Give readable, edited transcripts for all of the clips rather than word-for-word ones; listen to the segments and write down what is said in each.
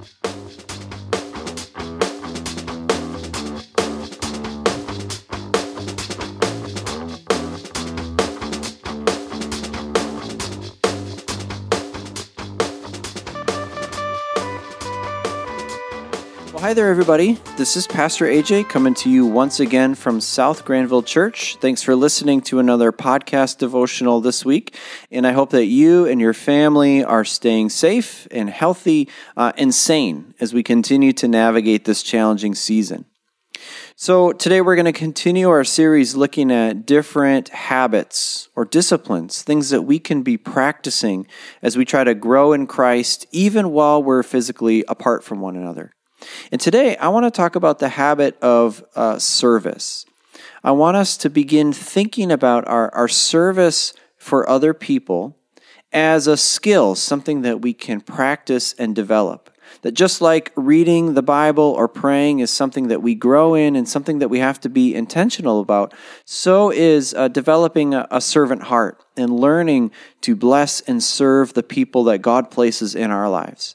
Hi there, everybody. This is Pastor AJ coming to you once again from South Granville Church. Thanks for listening to another podcast devotional this week, and I hope that you and your family are staying safe and healthy and sane as we continue to navigate this challenging season. So today we're going to continue our series looking at different habits or disciplines, things that we can be practicing as we try to grow in Christ even while we're physically apart from one another. And today, I want to talk about the habit of service. I want us to begin thinking about our service for other people as a skill, something that we can practice and develop. That just like reading the Bible or praying is something that we grow in and something that we have to be intentional about, so is developing a servant heart and learning to bless and serve the people that God places in our lives.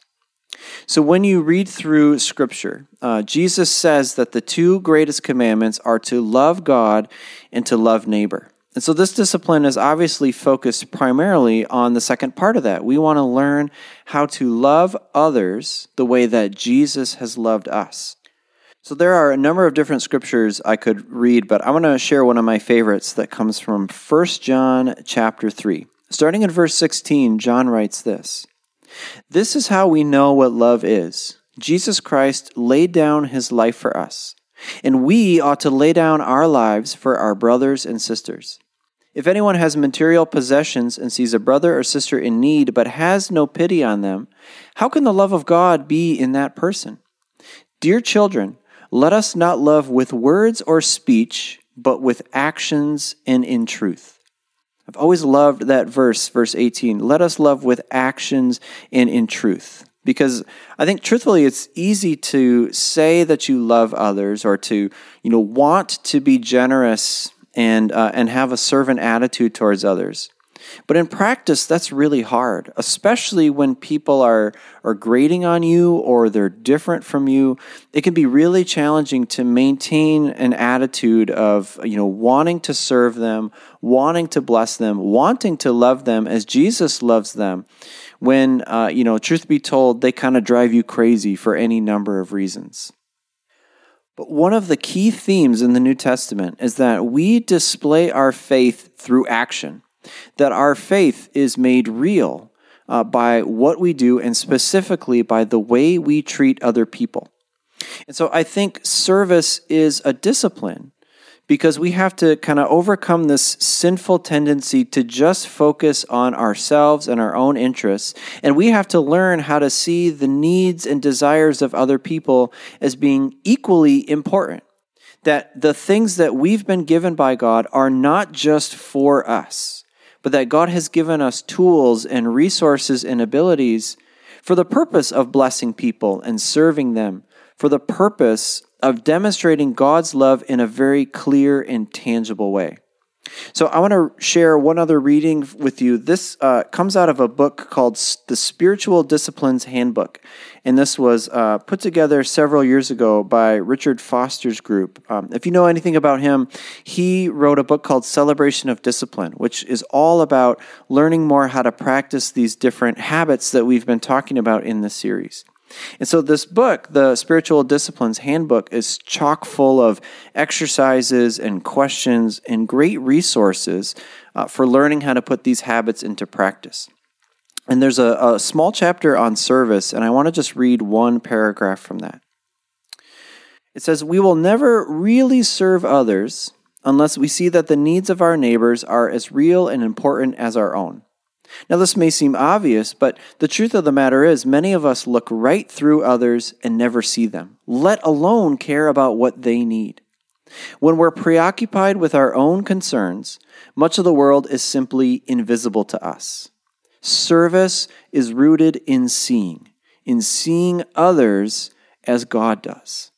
So when you read through Scripture, Jesus says that the two greatest commandments are to love God and to love neighbor. And so this discipline is obviously focused primarily on the second part of that. We want to learn how to love others the way that Jesus has loved us. So there are a number of different scriptures I could read, but I want to share one of my favorites that comes from 1 John chapter 3. Starting in verse 16, John writes this: "This is how we know what love is. Jesus Christ laid down his life for us, and we ought to lay down our lives for our brothers and sisters. If anyone has material possessions and sees a brother or sister in need but has no pity on them, how can the love of God be in that person? Dear children, let us not love with words or speech, but with actions and in truth." I've always loved that verse 18. Let us love with actions and in truth. Because I think truthfully it's easy to say that you love others or to, want to be generous and have a servant attitude towards others. But in practice, that's really hard, especially when people are grading on you or they're different from you. It can be really challenging to maintain an attitude of, wanting to serve them, wanting to bless them, wanting to love them as Jesus loves them, when, truth be told, they kind of drive you crazy for any number of reasons. But one of the key themes in the New Testament is that we display our faith through action. That our faith is made real by what we do and specifically by the way we treat other people. And so I think service is a discipline because we have to kind of overcome this sinful tendency to just focus on ourselves and our own interests. And we have to learn how to see the needs and desires of other people as being equally important. That the things that we've been given by God are not just for us, but that God has given us tools and resources and abilities for the purpose of blessing people and serving them, for the purpose of demonstrating God's love in a very clear and tangible way. So I want to share one other reading with you. This comes out of a book called The Spiritual Disciplines Handbook. And this was put together several years ago by Richard Foster's group. If you know anything about him, he wrote a book called Celebration of Discipline, which is all about learning more how to practice these different habits that we've been talking about in this series. And so this book, the Spiritual Disciplines Handbook, is chock full of exercises and questions and great resources for learning how to put these habits into practice. And there's a small chapter on service, and I want to just read one paragraph from that. It says, "We will never really serve others unless we see that the needs of our neighbors are as real and important as our own. Now, this may seem obvious, but the truth of the matter is many of us look right through others and never see them, let alone care about what they need. When we're preoccupied with our own concerns, much of the world is simply invisible to us. Service is rooted in seeing others as God does."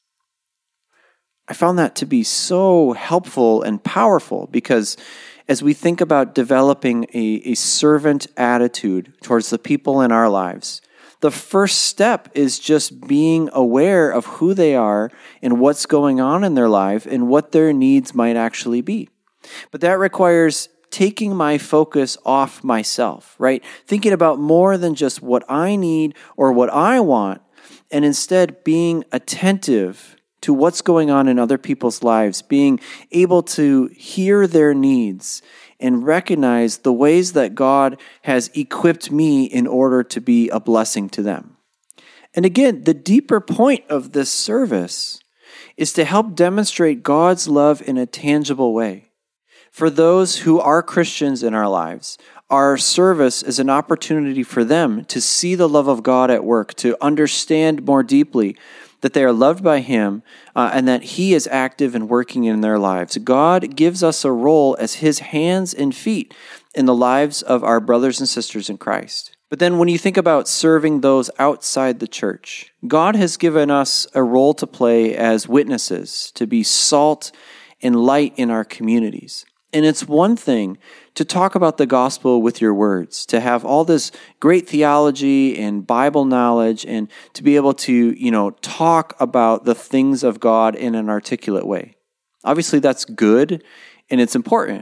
I found that to be so helpful and powerful because as we think about developing a servant attitude towards the people in our lives, the first step is just being aware of who they are and what's going on in their life and what their needs might actually be. But that requires taking my focus off myself, right? Thinking about more than just what I need or what I want, and instead being attentive to what's going on in other people's lives, being able to hear their needs and recognize the ways that God has equipped me in order to be a blessing to them. And again, the deeper point of this service is to help demonstrate God's love in a tangible way. For those who are Christians in our lives, our service is an opportunity for them to see the love of God at work, to understand more deeply that they are loved by Him and that He is active and working in their lives. God gives us a role as His hands and feet in the lives of our brothers and sisters in Christ. But then when you think about serving those outside the church, God has given us a role to play as witnesses, to be salt and light in our communities. And it's one thing to talk about the gospel with your words, to have all this great theology and Bible knowledge, and to be able to, talk about the things of God in an articulate way. Obviously, that's good and it's important.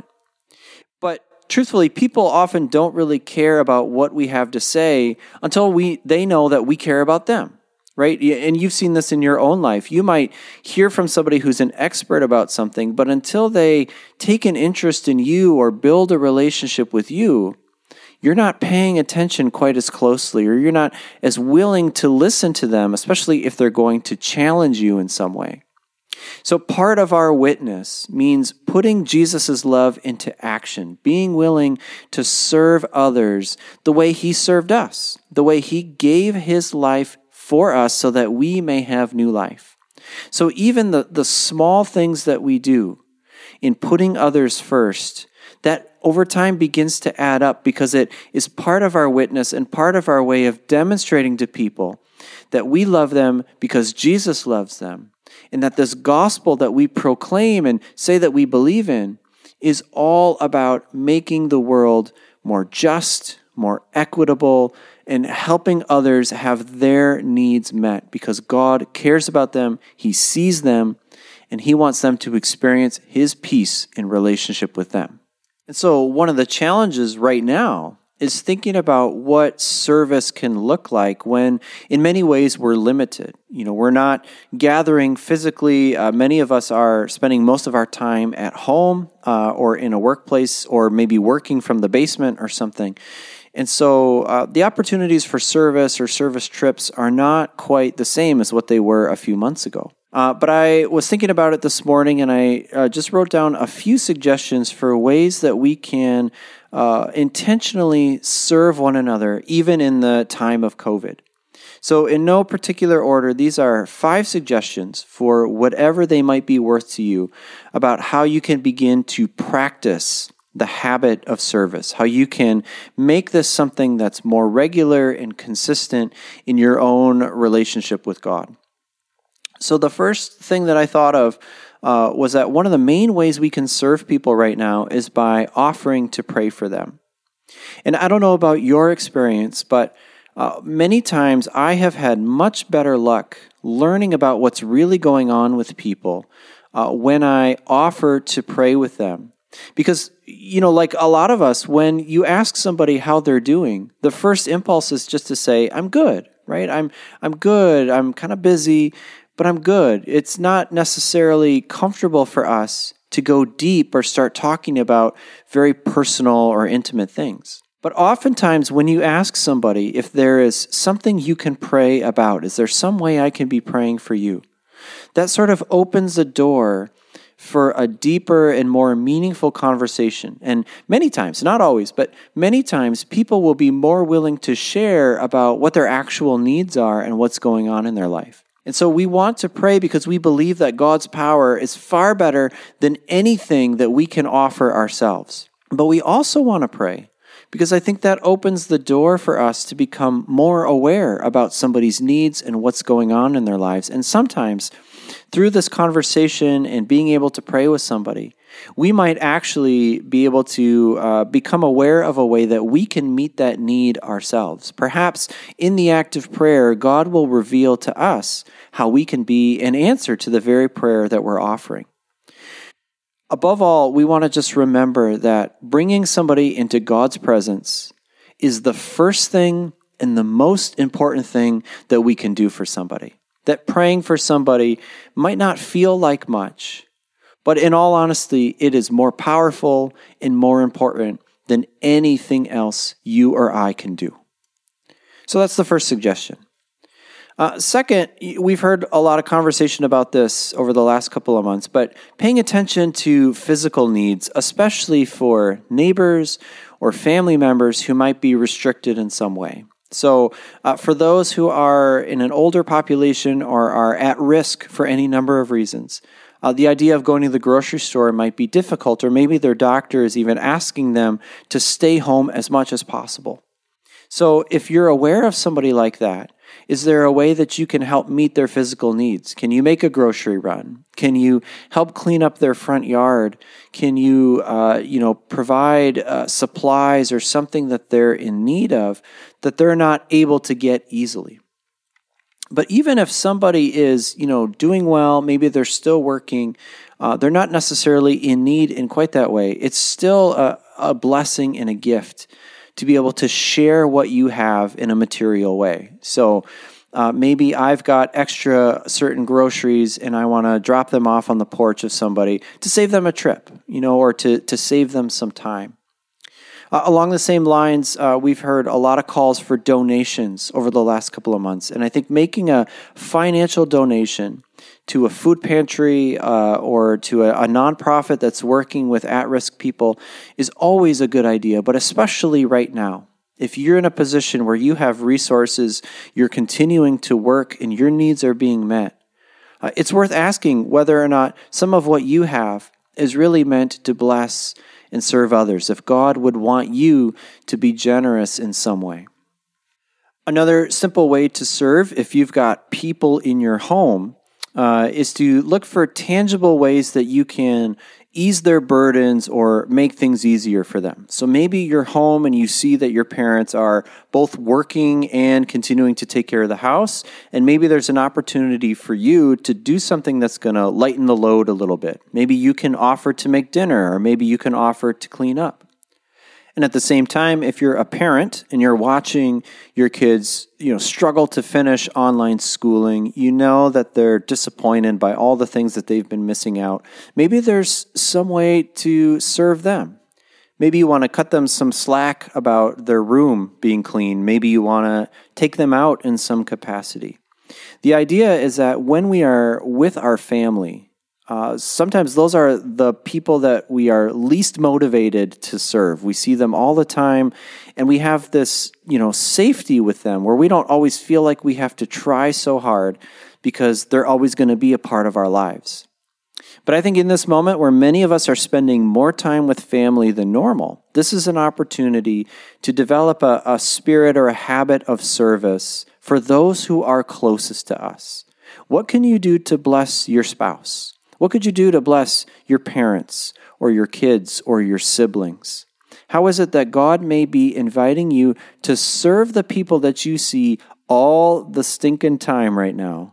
But truthfully, people often don't really care about what we have to say until they know that we care about them. Right? And you've seen this in your own life. You might hear from somebody who's an expert about something, but until they take an interest in you or build a relationship with you, you're not paying attention quite as closely, or you're not as willing to listen to them, especially if they're going to challenge you in some way. So part of our witness means putting Jesus' love into action, being willing to serve others the way He served us, the way He gave His life for us so that we may have new life. So even the small things that we do in putting others first, that over time begins to add up because it is part of our witness and part of our way of demonstrating to people that we love them because Jesus loves them, and that this gospel that we proclaim and say that we believe in is all about making the world more just, more equitable, and helping others have their needs met because God cares about them, He sees them, and He wants them to experience His peace in relationship with them. And so one of the challenges right now is thinking about what service can look like when in many ways we're limited. We're not gathering physically. Many of us are spending most of our time at home or in a workplace or maybe working from the basement or something. And so the opportunities for service or service trips are not quite the same as what they were a few months ago. But I was thinking about it this morning, and I just wrote down a few suggestions for ways that we can intentionally serve one another, even in the time of COVID. So in no particular order, these are 5 suggestions for whatever they might be worth to you about how you can begin to practice the habit of service, how you can make this something that's more regular and consistent in your own relationship with God. So the first thing that I thought of was that one of the main ways we can serve people right now is by offering to pray for them. And I don't know about your experience, but many times I have had much better luck learning about what's really going on with people when I offer to pray with them. Because, like a lot of us, when you ask somebody how they're doing, the first impulse is just to say, I'm good, right? I'm good. I'm kind of busy, but I'm good. It's not necessarily comfortable for us to go deep or start talking about very personal or intimate things. But oftentimes when you ask somebody if there is something you can pray about, is there some way I can be praying for you? That sort of opens the door for a deeper and more meaningful conversation. And many times, not always, but many times, people will be more willing to share about what their actual needs are and what's going on in their life. And so we want to pray because we believe that God's power is far better than anything that we can offer ourselves. But we also want to pray because I think that opens the door for us to become more aware about somebody's needs and what's going on in their lives. And sometimes through this conversation and being able to pray with somebody, We might actually be able to become aware of a way that we can meet that need ourselves. Perhaps in the act of prayer, God will reveal to us how we can be an answer to the very prayer that we're offering. Above all, we want to just remember that bringing somebody into God's presence is the first thing and the most important thing that we can do for somebody. That praying for somebody might not feel like much, but in all honesty, it is more powerful and more important than anything else you or I can do. So that's the first suggestion. Second, we've heard a lot of conversation about this over the last couple of months, but paying attention to physical needs, especially for neighbors or family members who might be restricted in some way. So for those who are in an older population or are at risk for any number of reasons, the idea of going to the grocery store might be difficult, or maybe their doctor is even asking them to stay home as much as possible. So if you're aware of somebody like that, is there a way that you can help meet their physical needs? Can you make a grocery run? Can you help clean up their front yard? Can you, provide supplies or something that they're in need of that they're not able to get easily? But even if somebody is, doing well, maybe they're still working, they're not necessarily in need in quite that way. It's still a blessing and a gift to be able to share what you have in a material way. So maybe I've got extra certain groceries and I want to drop them off on the porch of somebody to save them a trip, or to save them some time. Along the same lines, we've heard a lot of calls for donations over the last couple of months. And I think making a financial donation to a food pantry or to a nonprofit that's working with at-risk people is always a good idea, but especially right now. If you're in a position where you have resources, you're continuing to work, and your needs are being met, it's worth asking whether or not some of what you have is really meant to bless and serve others, if God would want you to be generous in some way. Another simple way to serve, if you've got people in your home, is to look for tangible ways that you can ease their burdens or make things easier for them. So maybe you're home and you see that your parents are both working and continuing to take care of the house, and maybe there's an opportunity for you to do something that's going to lighten the load a little bit. Maybe you can offer to make dinner, or maybe you can offer to clean up. And at the same time, if you're a parent and you're watching your kids, struggle to finish online schooling, you know that they're disappointed by all the things that they've been missing out. Maybe there's some way to serve them. Maybe you want to cut them some slack about their room being clean. Maybe you want to take them out in some capacity. The idea is that when we are with our family, sometimes those are the people that we are least motivated to serve. We see them all the time, and we have this, safety with them where we don't always feel like we have to try so hard because they're always going to be a part of our lives. But I think in this moment where many of us are spending more time with family than normal, this is an opportunity to develop a spirit or a habit of service for those who are closest to us. What can you do to bless your spouse? What could you do to bless your parents or your kids or your siblings? How is it that God may be inviting you to serve the people that you see all the stinking time right now?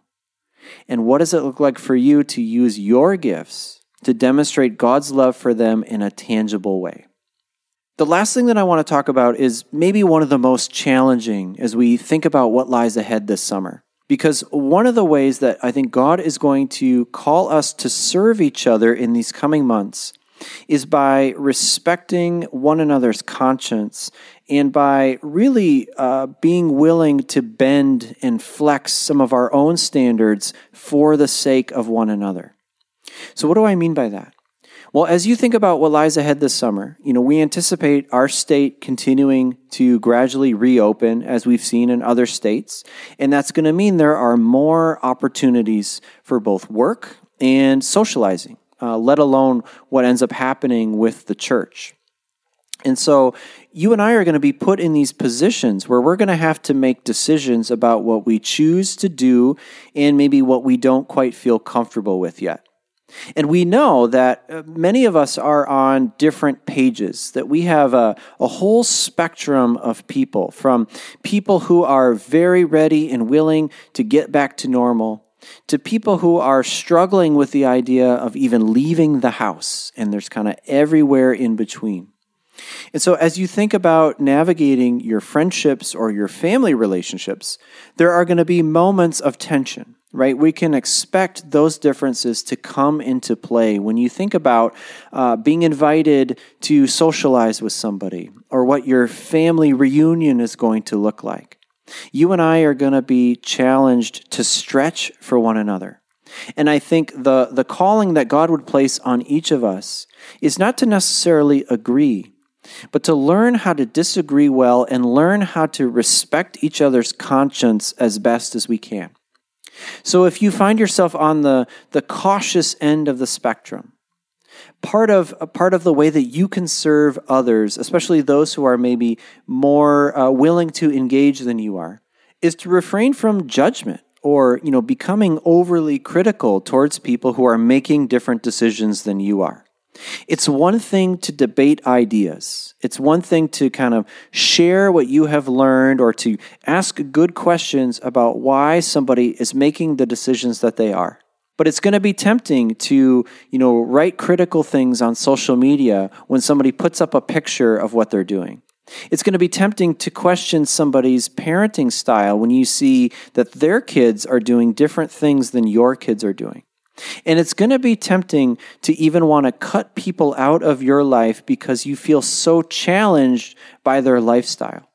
And what does it look like for you to use your gifts to demonstrate God's love for them in a tangible way? The last thing that I want to talk about is maybe one of the most challenging as we think about what lies ahead this summer. Because one of the ways that I think God is going to call us to serve each other in these coming months is by respecting one another's conscience and by really being willing to bend and flex some of our own standards for the sake of one another. So what do I mean by that? Well, as you think about what lies ahead this summer, we anticipate our state continuing to gradually reopen as we've seen in other states. And that's going to mean there are more opportunities for both work and socializing, let alone what ends up happening with the church. And so you and I are going to be put in these positions where we're going to have to make decisions about what we choose to do and maybe what we don't quite feel comfortable with yet. And we know that many of us are on different pages, that we have a whole spectrum of people, from people who are very ready and willing to get back to normal, to people who are struggling with the idea of even leaving the house, and there's kind of everywhere in between. And so as you think about navigating your friendships or your family relationships, there are going to be moments of tension, right? We can expect those differences to come into play when you think about being invited to socialize with somebody or what your family reunion is going to look like. You and I are going to be challenged to stretch for one another. And I think the calling that God would place on each of us is not to necessarily agree, but to learn how to disagree well and learn how to respect each other's conscience as best as we can. So if you find yourself on the cautious end of the spectrum, part of the way that you can serve others, especially those who are maybe more willing to engage than you are, is to refrain from judgment or becoming overly critical towards people who are making different decisions than you are. It's one thing to debate ideas. It's one thing to kind of share what you have learned or to ask good questions about why somebody is making the decisions that they are. But it's going to be tempting to, write critical things on social media when somebody puts up a picture of what they're doing. It's going to be tempting to question somebody's parenting style when you see that their kids are doing different things than your kids are doing. And it's going to be tempting to even want to cut people out of your life because you feel so challenged by their lifestyle.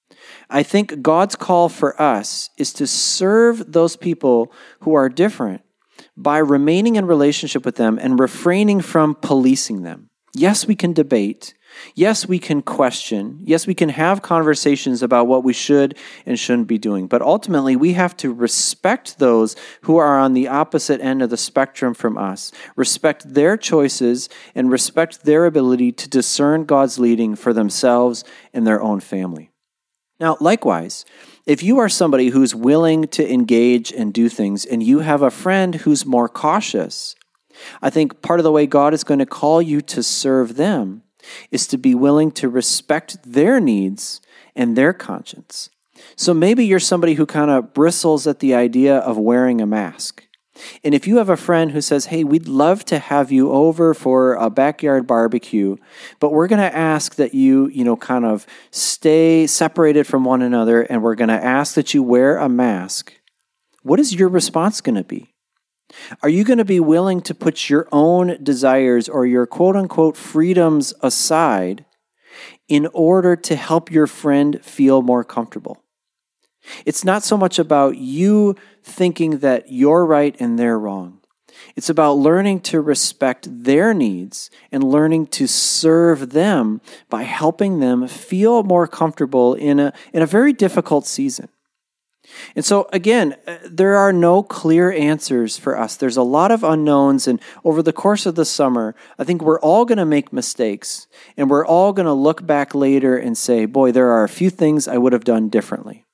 I think God's call for us is to serve those people who are different by remaining in relationship with them and refraining from policing them. Yes, we can debate. Yes, we can question. Yes, we can have conversations about what we should and shouldn't be doing. But ultimately, we have to respect those who are on the opposite end of the spectrum from us, respect their choices, and respect their ability to discern God's leading for themselves and their own family. Now, likewise, if you are somebody who's willing to engage and do things, and you have a friend who's more cautious, I think part of the way God is going to call you to serve them is to be willing to respect their needs and their conscience. So maybe you're somebody who kind of bristles at the idea of wearing a mask. And if you have a friend who says, hey, we'd love to have you over for a backyard barbecue, but we're going to ask that you, kind of stay separated from one another, and we're going to ask that you wear a mask, what is your response going to be? Are you going to be willing to put your own desires or your quote-unquote freedoms aside in order to help your friend feel more comfortable? It's not so much about you thinking that you're right and they're wrong. It's about learning to respect their needs and learning to serve them by helping them feel more comfortable in a very difficult season. And so, again, there are no clear answers for us. There's a lot of unknowns, and over the course of the summer, I think we're all going to make mistakes, and we're all going to look back later and say, boy, there are a few things I would have done differently.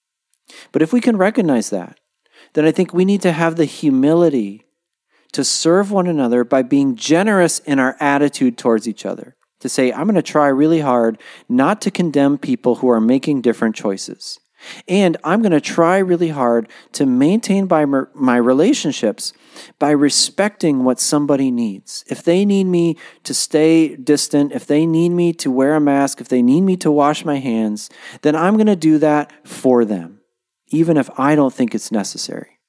But if we can recognize that, then I think we need to have the humility to serve one another by being generous in our attitude towards each other. To say, I'm going to try really hard not to condemn people who are making different choices. And I'm going to try really hard to maintain my relationships by respecting what somebody needs. If they need me to stay distant, if they need me to wear a mask, if they need me to wash my hands, then I'm going to do that for them, even if I don't think it's necessary.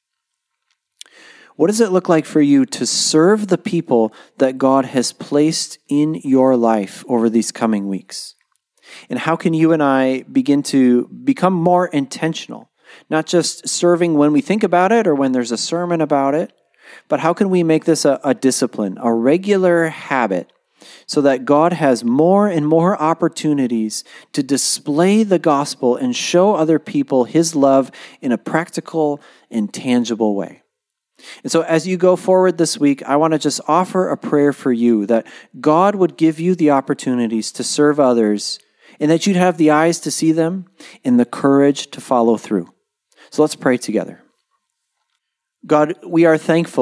What does it look like for you to serve the people that God has placed in your life over these coming weeks? And how can you and I begin to become more intentional, not just serving when we think about it or when there's a sermon about it, but how can we make this a discipline, a regular habit, so that God has more and more opportunities to display the gospel and show other people His love in a practical and tangible way? And so as you go forward this week, I want to just offer a prayer for you that God would give you the opportunities to serve others, and that you'd have the eyes to see them and the courage to follow through. So let's pray together. God, we are thankful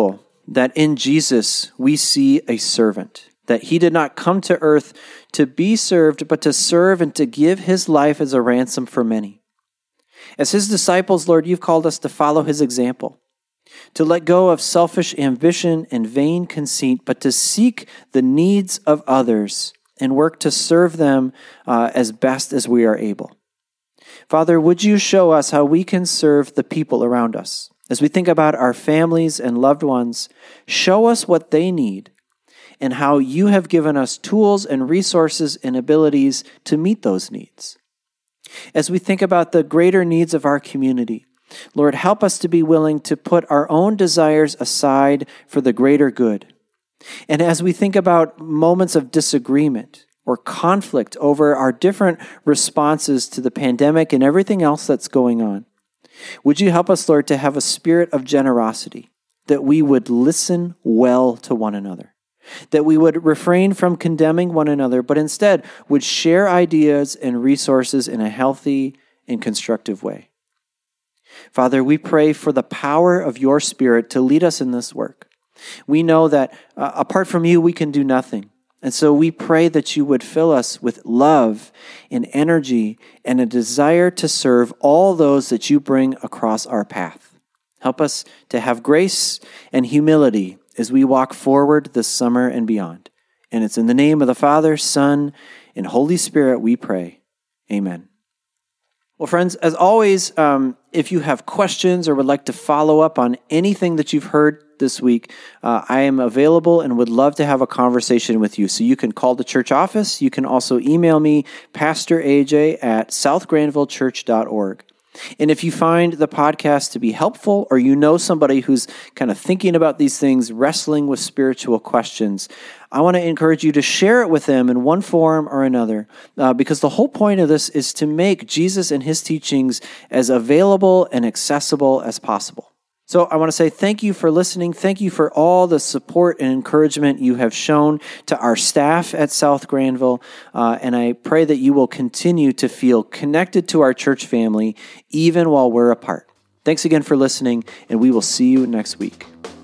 that in Jesus we see a servant, that he did not come to earth to be served, but to serve and to give his life as a ransom for many. As his disciples, Lord, you've called us to follow his example, to let go of selfish ambition and vain conceit, but to seek the needs of others and work to serve them as best as we are able. Father, would you show us how we can serve the people around us? As we think about our families and loved ones, show us what they need and how you have given us tools and resources and abilities to meet those needs. As we think about the greater needs of our community, Lord, help us to be willing to put our own desires aside for the greater good. And as we think about moments of disagreement or conflict over our different responses to the pandemic and everything else that's going on, would you help us, Lord, to have a spirit of generosity, that we would listen well to one another, that we would refrain from condemning one another, but instead would share ideas and resources in a healthy and constructive way. Father, we pray for the power of your Spirit to lead us in this work. We know that apart from you, we can do nothing. And so we pray that you would fill us with love and energy and a desire to serve all those that you bring across our path. Help us to have grace and humility as we walk forward this summer and beyond. And it's in the name of the Father, Son, and Holy Spirit we pray. Amen. Well, friends, as always, if you have questions or would like to follow up on anything that you've heard this week, I am available and would love to have a conversation with you. So you can call the church office. You can also email me, pastoraj@southgranvillechurch.org. And if you find the podcast to be helpful, or you know somebody who's kind of thinking about these things, wrestling with spiritual questions, I want to encourage you to share it with them in one form or another, because the whole point of this is to make Jesus and his teachings as available and accessible as possible. So I want to say thank you for listening. Thank you for all the support and encouragement you have shown to our staff at South Granville. And I pray that you will continue to feel connected to our church family even while we're apart. Thanks again for listening, and we will see you next week.